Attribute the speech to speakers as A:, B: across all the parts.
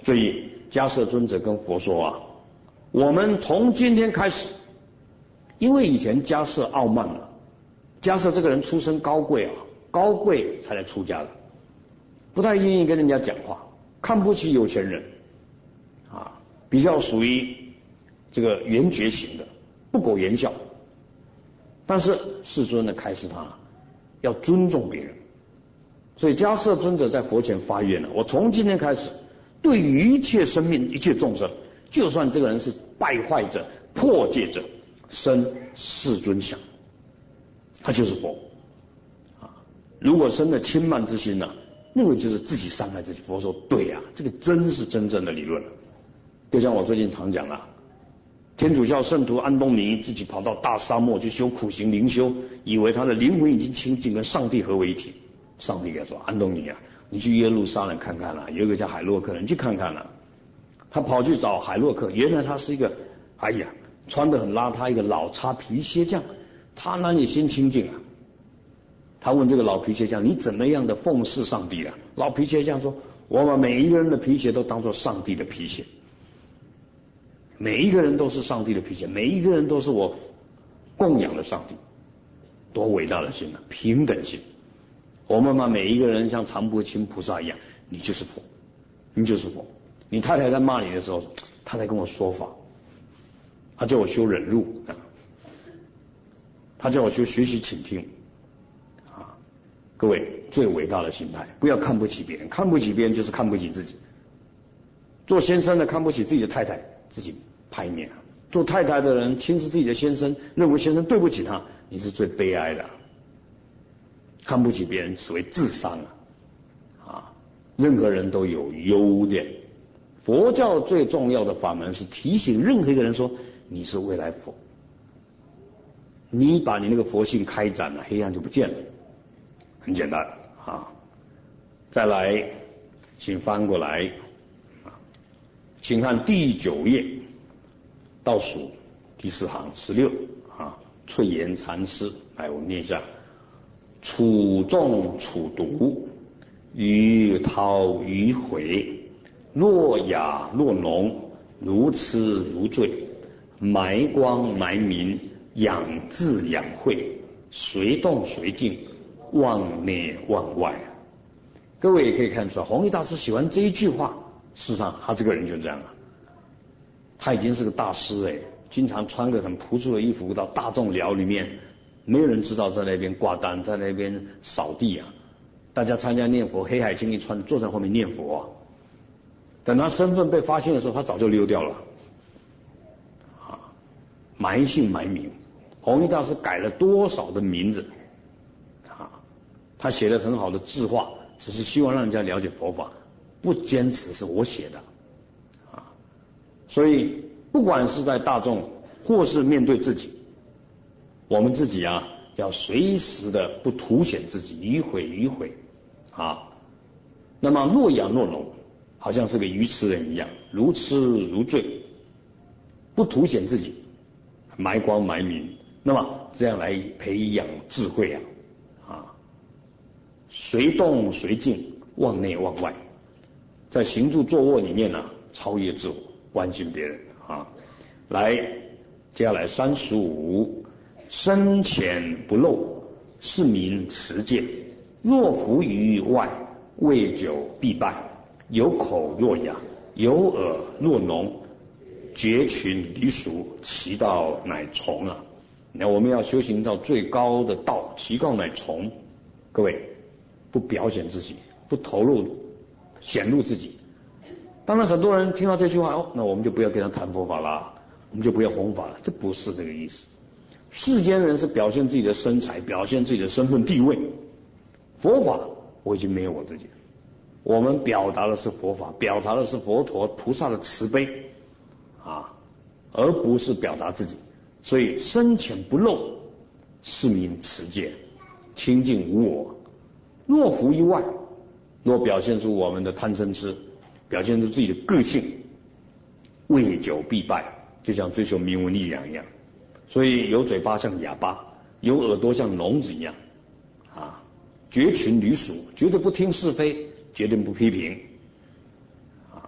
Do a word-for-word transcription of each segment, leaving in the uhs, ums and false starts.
A: 所以迦叶尊者跟佛说啊，我们从今天开始，因为以前迦叶傲慢了，迦叶这个人出身高贵啊，高贵才来出家的，不太愿意跟人家讲话，看不起有钱人啊，比较属于这个圆觉型的，不苟言笑。但是世尊呢开示他要尊重别人，所以迦叶尊者在佛前发愿了，我从今天开始，对于一切生命、一切众生，就算这个人是败坏者、破戒者，生世尊想，他就是佛啊。如果生了轻慢之心呢、啊，那个就是自己伤害自己。佛说对呀、啊，这个真是真正的理论了。就像我最近常讲了，天主教圣徒安东尼自己跑到大沙漠去修苦行灵修，以为他的灵魂已经清净，跟上帝合为一体。上帝给他说：“安东尼啊，你去耶路撒冷看看啦、啊，有一个叫海洛克人，你去看看啦、啊。”他跑去找海洛克，原来他是一个，哎呀，穿得很邋遢，一个老擦皮鞋匠。他哪里心清净啊？他问这个老皮鞋匠：“你怎么样的奉侍上帝啊？”老皮鞋匠说：“我把每一个人的皮鞋都当作上帝的皮鞋。”每一个人都是上帝的皮鞋，每一个人都是我供养的上帝，多伟大的心啊！平等心。我们把每一个人像常不轻菩萨一样，你就是佛，你就是佛。你太太在骂你的时候，她在跟我说法，她叫我修忍辱啊，她叫我修学习倾听啊。各位，最伟大的心态，不要看不起别人，看不起别人就是看不起自己。做先生的看不起自己的太太，自己拍面；做太太的人轻视自己的先生，认为先生对不起他，你是最悲哀的。看不起别人只为自伤啊！啊，任何人都有优点。佛教最重要的法门是提醒任何一个人说，你是未来佛，你把你那个佛性开展了，黑暗就不见了。很简单啊。再来，请翻过来。请看第九页倒数第四行十六啊，翠岩禅师，来我念一下：处众处毒，于涛于回，若雅若浓，如痴如醉，埋光埋明，养智养慧，随动随静，忘内忘外。各位也可以看出来，弘一大师喜欢这一句话。事实上，他这个人就这样了，他已经是个大师哎，经常穿个很朴素的衣服到大众寮里面，没有人知道在那边挂单，在那边扫地啊。大家参加念佛，黑海青一穿，坐在后面念佛啊。等他身份被发现的时候，他早就溜掉了啊，埋姓埋名。弘一大师改了多少的名字啊？他写了很好的字画，只是希望让人家了解佛法。不坚持是我写的啊，所以不管是在大众或是面对自己，我们自己啊要随时的不凸显自己，迂回迂回啊。那么若养若浓，好像是个愚痴人一样，如痴如醉，不凸显自己，埋光埋名，那么这样来培养智慧啊啊，随动随静，忘内忘外。在行住坐卧里面呢、啊，超越自我，关心别人啊。来，接下来三十五，深浅不漏，是名持戒。若浮于外，未久必败。有口若哑，有耳若聋，绝群离俗，其道乃从啊。那我们要修行到最高的道，其道乃从。各位，不表现自己，不投入。显露自己。当然很多人听到这句话，哦，那我们就不要跟他谈佛法啦，我们就不要弘法了，这不是这个意思。世间人是表现自己的身材，表现自己的身份地位，佛法我已经没有我自己了，我们表达的是佛法，表达的是佛陀菩萨的慈悲啊，而不是表达自己。所以深浅不漏，是名持戒，清净无我。若浮于外，若表现出我们的贪嗔痴，表现出自己的个性，未久必败，就像追求名闻利养一样。所以有嘴巴像哑巴，有耳朵像聋子一样啊，绝群离俗，绝对不听是非，绝对不批评啊。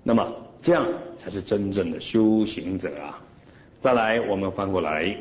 A: 那么这样才是真正的修行者啊。再来，我们翻过来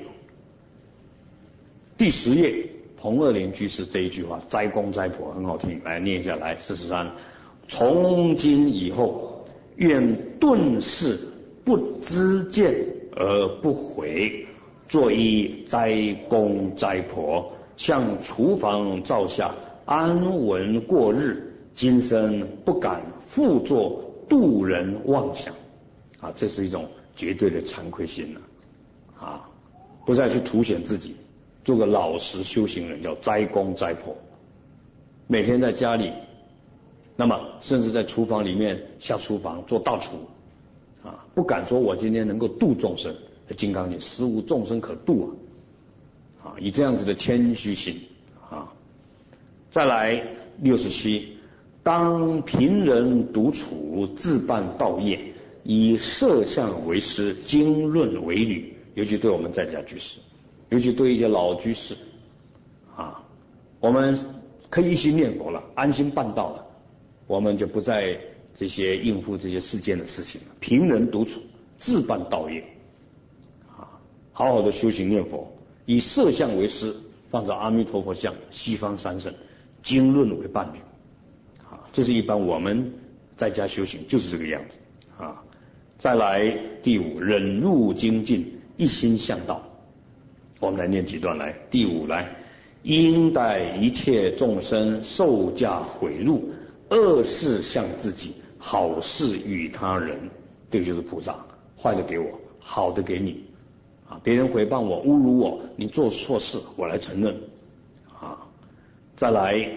A: 第十页，彭二林居士这一句话，斋公斋婆很好听，来念下来。四十三，从今以后，愿顿世不知见而不悔，作一斋公斋婆，向厨房灶下安稳过日，今生不敢复作度人妄想啊，这是一种绝对的惭愧心了啊，不再去凸显自己，做个老实修行人，叫斋公斋婆，每天在家里，那么甚至在厨房里面下厨房做大厨啊，不敢说我今天能够度众生，金刚经实无众生可度啊，啊，以这样子的谦虚心啊。再来六十七，当贫人独处，自办道业，以摄像为师，经论为履。尤其对我们在家居士，尤其对一些老居士啊，我们可以一心念佛了，安心办道了，我们就不再这些应付这些世间的事情了。贫人独处，自办道业啊，好好的修行念佛，以摄像为师，放着阿弥陀佛像、西方三圣、经论为伴侣啊，这是一般我们在家修行就是这个样子啊。再来第五，忍辱精进，一心向道。我们来念几段来。第五来，应待一切众生受驾毁辱，恶事向自己，好事与他人。这个就是菩萨，坏的给我，好的给你啊。别人诽谤我、侮辱我，你做错事，我来承认啊。再来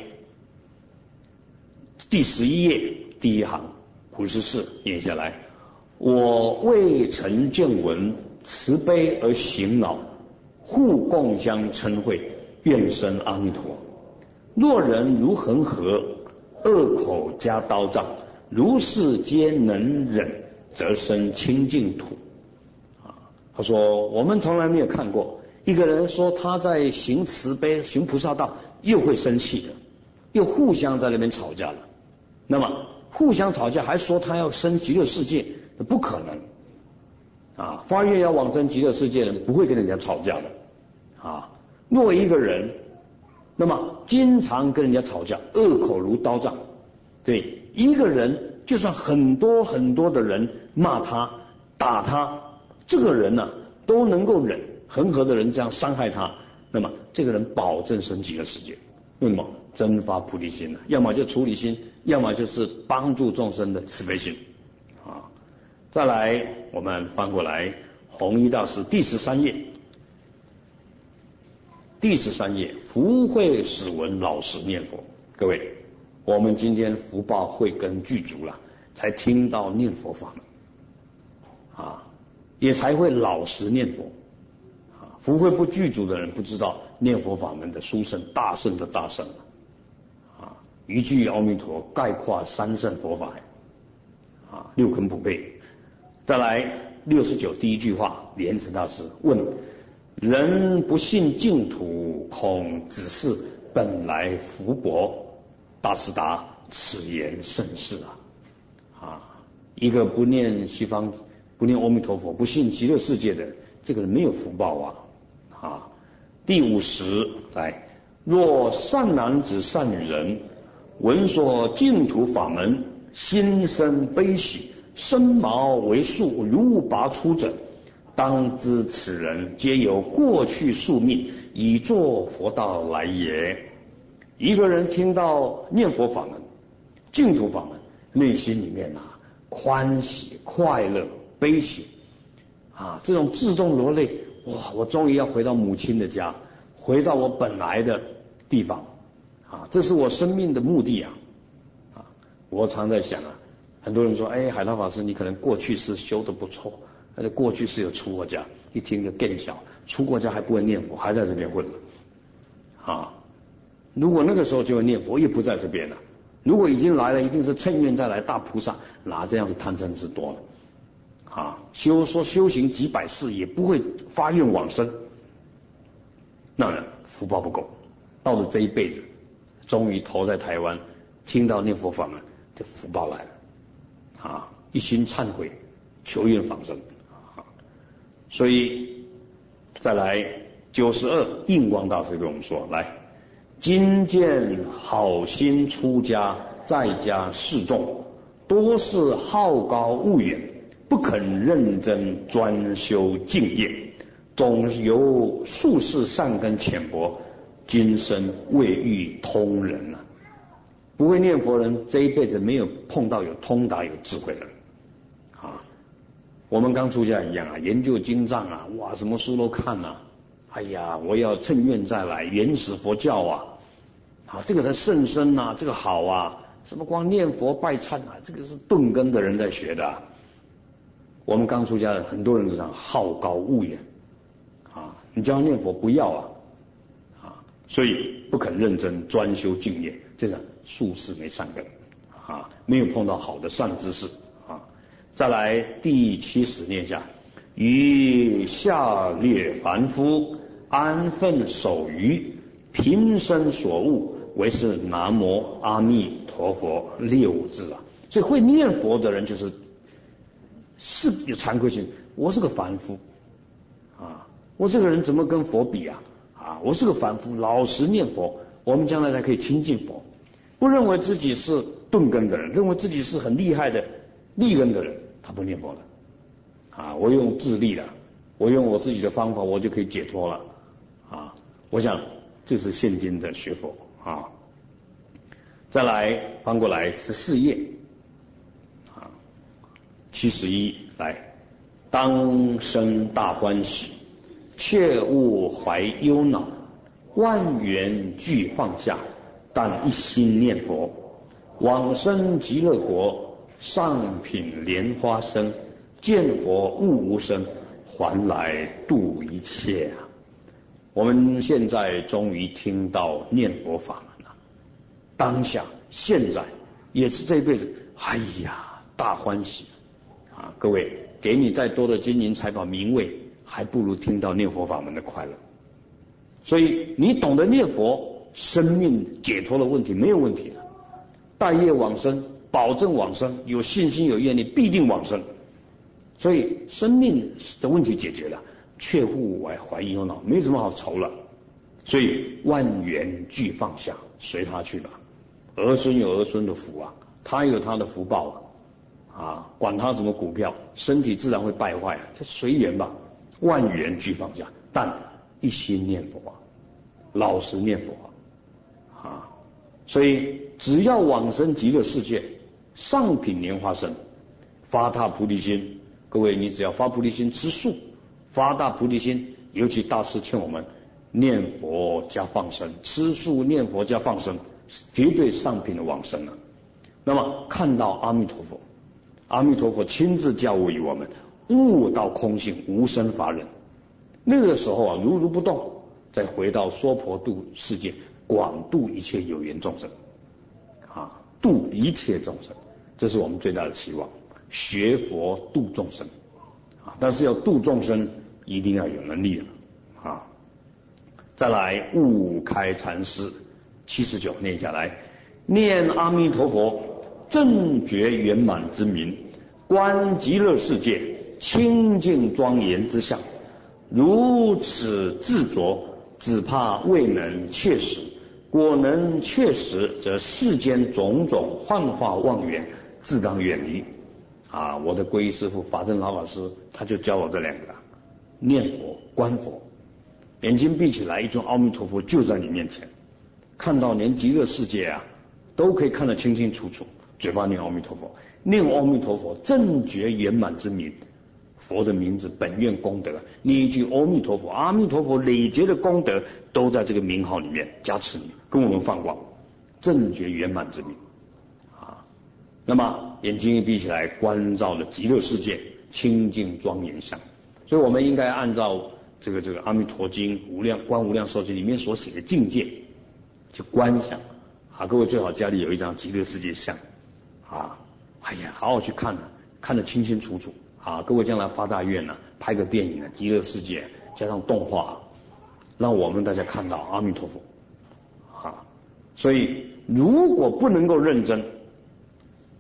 A: 第十一页第一行，五十四念下来。我未曾见闻，慈悲而行恼，互共相称会，愿生阿弥陀。若人如恒河，恶口加刀杖，如是皆能忍，则生清净土。啊，他说我们从来没有看过一个人说他在行慈悲、行菩萨道，又会生气了，又互相在那边吵架了。那么互相吵架还说他要生极乐世界，不可能啊！发愿要往生极乐世界的人不会跟人家吵架的啊。若一个人那么经常跟人家吵架，恶口如刀杖，对一个人就算很多很多的人骂他打他，这个人呢、啊、都能够忍，恒河的人这样伤害他，那么这个人保证升极乐世界。为什么？真发菩提心呢、啊？要么就处理心，要么就是帮助众生的慈悲心啊。再来，我们翻过来，弘一大师第十三页，第十三页，福慧使闻老实念佛。各位，我们今天福报慧根具足了，才听到念佛法门啊，也才会老实念佛啊。福慧不具足的人，不知道念佛法门的殊胜，大圣的大圣啊，一句阿弥陀概括三圣佛法啊，六根普被。再来六十九第一句话，莲池大师问：人不信净土，恐只是本来福薄。大师答：此言甚是啊！啊，一个不念西方、不念阿弥陀佛、不信极乐世界的这个人没有福报啊！啊，第五十来，若善男子、善女人闻说净土法门，心生悲喜，身毛为束，如拔出者，当知此人皆由过去宿命以作佛道来也。一个人听到念佛法门、净土法门，内心里面啊欢喜、快乐、悲喜啊，这种自动流泪，哇！我终于要回到母亲的家，回到我本来的地方啊，这是我生命的目的啊！啊，我常在想啊。很多人说，哎，海涛法师，你可能过去是修得不错，但是过去是有出过家，一听就更小，出过家还不会念佛，还在这边混了啊！如果那个时候就会念佛，也不在这边了。如果已经来了，一定是趁愿再来大菩萨，哪这样子贪嗔痴多了啊？修说修行几百世也不会发愿往生，那呢福报不够，到了这一辈子，终于投在台湾，听到念佛法门，这福报来了。啊， 一心忏悔，求愿往生。所以再来九十二，印光大师跟我们说，来，今见好心出家在家示众，多是好高骛远，不肯认真专修净业，总由术士善根浅薄，今生未遇通人啊。不会念佛人这一辈子没有碰到有通达有智慧的人啊。我们刚出家一样啊，研究经藏啊，哇，什么书都看啊，哎呀，我要趁愿再来，原始佛教啊，啊，这个才甚深啊，这个好啊，什么光念佛拜忏啊，这个是顿根的人在学的啊。我们刚出家的很多人都这样好高骛远啊，你叫他念佛不要啊，啊，所以不肯认真专修净业，这是术士没善根啊，没有碰到好的善知识啊。再来第七十念下，于下列凡夫安分守愚，平生所悟为是南无阿弥陀佛六字啊。所以会念佛的人就是是有惭愧心，我是个凡夫啊，我这个人怎么跟佛比啊？啊，我是个凡夫，老实念佛，我们将来才可以亲近佛。不认为自己是顿根的人，认为自己是很厉害的立根的人，他不念佛了啊！我用自力了，我用我自己的方法，我就可以解脱了啊！我想这是现今的学佛啊。再来翻过来十四页啊，七十一来，当生大欢喜，切勿怀忧恼，万缘俱放下，但一心念佛，往生极乐国，上品莲花生，见佛悟无生，还来度一切啊！我们现在终于听到念佛法门了，当下现在也是这一辈子，哎呀，大欢喜啊！各位，给你再多的金银财宝名位，还不如听到念佛法门的快乐。所以你懂得念佛，生命解脱的问题没有问题了，待业往生，保证往生，有信心有愿力，必定往生。所以生命的问题解决了，却勿怀怀忧恼，没什么好愁了。所以万缘俱放下，随他去吧。儿孙有儿孙的福啊，他有他的福报啊，啊，管他什么股票，身体自然会败坏啊，就随缘吧。万缘俱放下，但一心念佛啊，老实念佛啊，啊，所以只要往生极乐世界，上品莲花生，发大菩提心。各位，你只要发菩提心，吃素，发大菩提心，尤其大师劝我们念佛加放生，吃素念佛加放生，绝对上品的往生了。那么看到阿弥陀佛，阿弥陀佛亲自教务于我们，悟到空性，无生法忍。那个时候啊，如如不动，再回到娑婆度世界，广度一切有缘众生啊，度一切众生，这是我们最大的期望。学佛度众生啊，但是要度众生，一定要有能力了啊。再来悟开禅师七十九念下来，念阿弥陀佛，正觉圆满之名，观极乐世界清净庄严之相，如此自着，只怕未能切实。果能确实，则世间种种幻化妄缘，自当远离。啊，我的皈依师父法正老法师，他就教我这两个：念佛、观佛。眼睛闭起来，一尊阿弥陀佛就在你面前，看到连极乐世界啊都可以看得清清楚楚。嘴巴念阿弥陀佛，念阿弥陀佛，正觉圆满之名，佛的名字、本愿功德，念一句阿弥陀佛，阿弥陀佛累劫的功德都在这个名号里面加持你，跟我们放光，正觉圆满之名啊。那么眼睛一闭起来，关照了极乐世界清净庄严相。所以我们应该按照这个这个阿弥陀经无量观无量寿经里面所写的境界去观想啊。各位最好家里有一张极乐世界像啊，哎呀，好好去看啊，看得清清楚楚啊。各位将来发大愿啊，拍个电影啊，极乐世界加上动画啊，让我们大家看到阿弥陀佛啊。所以如果不能够认真，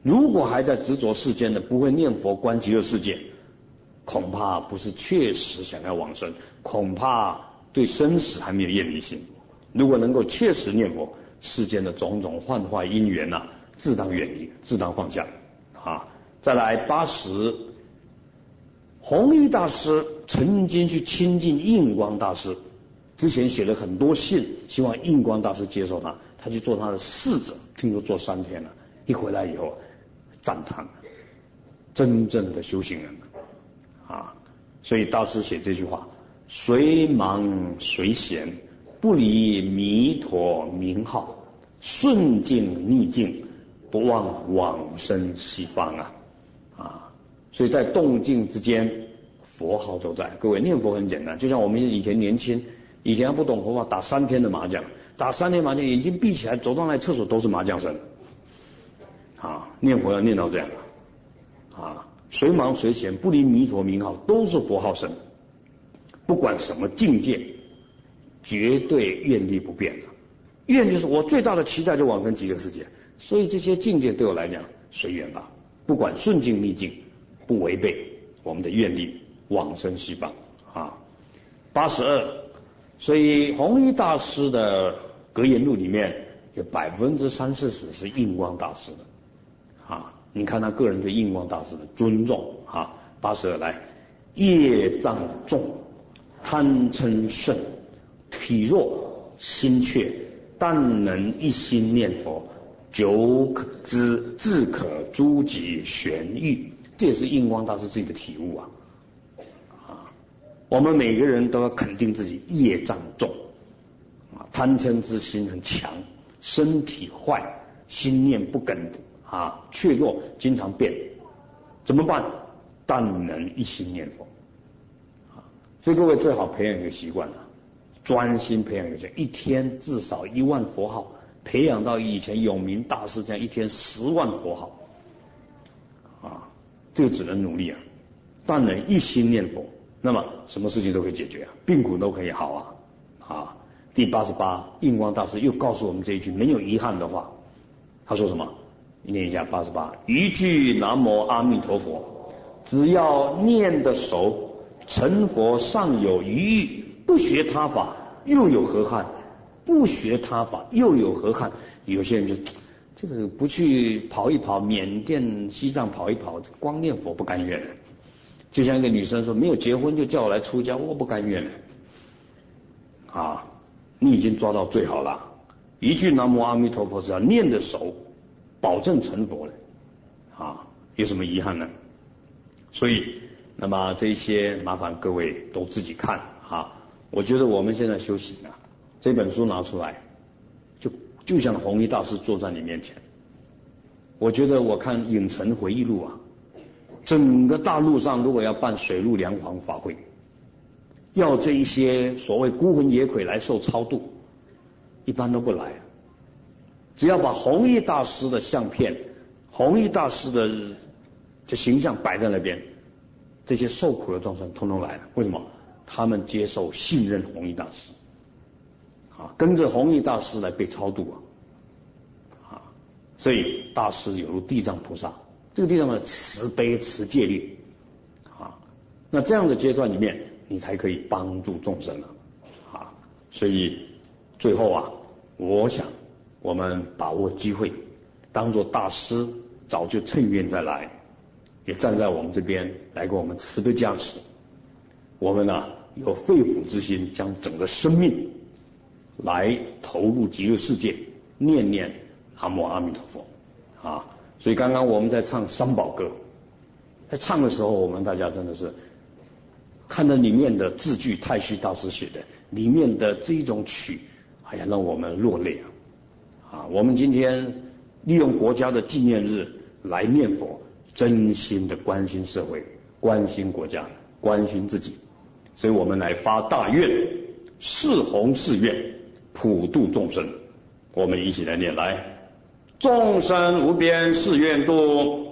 A: 如果还在执着世间的，不会念佛观极乐世界，恐怕不是确实想要往生，恐怕对生死还没有厌离心。如果能够切实念佛，世间的种种幻化因缘呐、啊，自当远离，自当放下啊。再来八十，弘一大师曾经去亲近印光大师，之前写了很多信，希望印光大师接受他，他去做他的侍者，听说做三天了，一回来以后赞叹，真正的修行人啊。所以大师写这句话：随忙随闲，不离弥陀名号，顺境逆境，不忘往生西方啊啊！所以在动静之间，佛号都在。各位念佛很简单，就像我们以前年轻，以前不懂佛法，打三天的麻将，打三天麻将，眼睛闭起来，走到那厕所都是麻将声啊！念佛要念到这样啊！随忙随闲，不离弥陀名号，都是佛号声。不管什么境界，绝对愿力不变的。愿就是我最大的期待，就往生极乐世界。所以这些境界对我来讲随缘吧，不管顺境逆境，不违背我们的愿力，往生西方啊。八十二，所以弘一大师的格言录里面有百分之三四十是印光大师的啊。你看他个人对印光大师的尊重啊。八十二来，业障重，贪嗔盛，体弱心怯，但能一心念佛，久可知自可诸己玄欲。这也是印光大师自己的体悟啊！啊，我们每个人都要肯定自己业障重啊，贪嗔之心很强，身体坏，心念不稳啊，怯弱，经常变，怎么办？但能一心念佛啊！所以各位最好培养一个习惯啊，专心培养一个习惯，一天至少一万佛号，培养到以前永明大师这样一天十万佛号啊！这个只能努力啊，但能一心念佛，那么什么事情都可以解决啊，病苦都可以好啊啊！第八十八，印光大师又告诉我们这一句没有遗憾的话，他说什么？念一下八十八，一句南无阿弥陀佛，只要念得熟，成佛尚有余欲，不学他法又有何憾？不学他法又有何憾？有些人就这个不去跑一跑缅甸西藏跑一跑，光念佛不甘愿。就像一个女生说，没有结婚就叫我来出家，我不甘愿啊！你已经抓到最好了，一句南无阿弥陀佛只要念得熟，保证成佛了啊！有什么遗憾呢？所以那么这些麻烦各位都自己看啊！我觉得我们现在修行啊，这本书拿出来，就就像弘一大师坐在你面前。我觉得我看影城回忆录啊，整个大陆上如果要办水陆两广法会，要这一些所谓孤魂野鬼来受超度，一般都不来。只要把弘一大师的相片、弘一大师的这形象摆在那边，这些受苦的众生通通来了。为什么？他们接受信任弘一大师啊，跟着弘一大师来被超度啊啊！所以大师有如地藏菩萨，这个地藏的慈悲持戒律啊，那这样的阶段里面，你才可以帮助众生了啊！所以最后啊，我想我们把握机会，当作大师早就趁愿再来，也站在我们这边来给我们慈悲加持。我们呢、啊、有肺腑之心，将整个生命来投入极乐世界，念念南无阿弥陀佛啊！所以刚刚我们在唱三宝歌，在唱的时候，我们大家真的是看到里面的字句，太虚大师写的，里面的这一种曲，哎呀，让我们落泪啊！啊，我们今天利用国家的纪念日来念佛，真心的关心社会，关心国家，关心自己。所以我们来发大愿，誓弘誓愿，普度众生。我们一起来念来，众生无边誓愿度，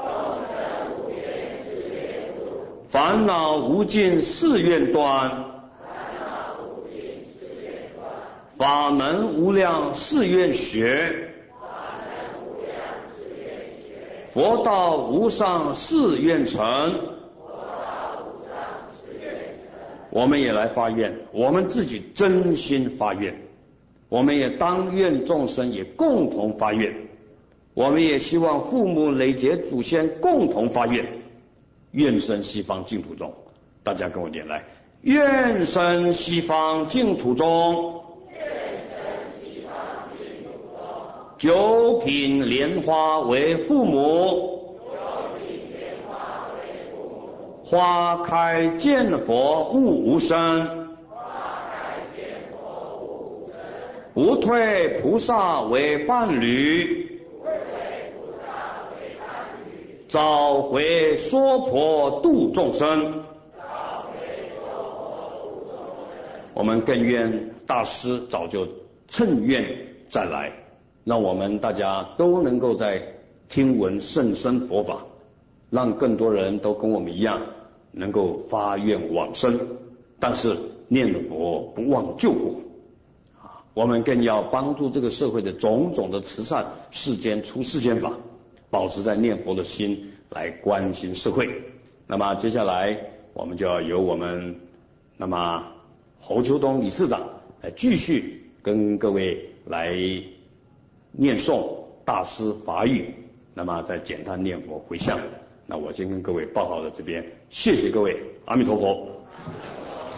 A: 烦恼无尽誓愿断，法门无量誓愿学， 佛道无上誓愿成。我们也来发愿，我们自己真心发愿，我们也当愿众生也共同发愿，我们也希望父母累劫祖先共同发愿，愿生西方净土中。大家跟我念来，愿生西方净土中，九品莲花为父母，花开见佛悟无生，不退菩萨为伴侣，早回娑婆度众生。我们更愿大师早就趁愿再来，让我们大家都能够在听闻甚深佛法，让更多人都跟我们一样能够发愿往生，但是念佛不忘救国。我们更要帮助这个社会的种种的慈善世间出世间法，保持在念佛的心来关心社会。那么接下来我们就要由我们那么侯秋东理事长来继续跟各位来念诵大师法语，那么再简单念佛回向。那我先跟各位报告到这边，谢谢各位，阿弥陀佛。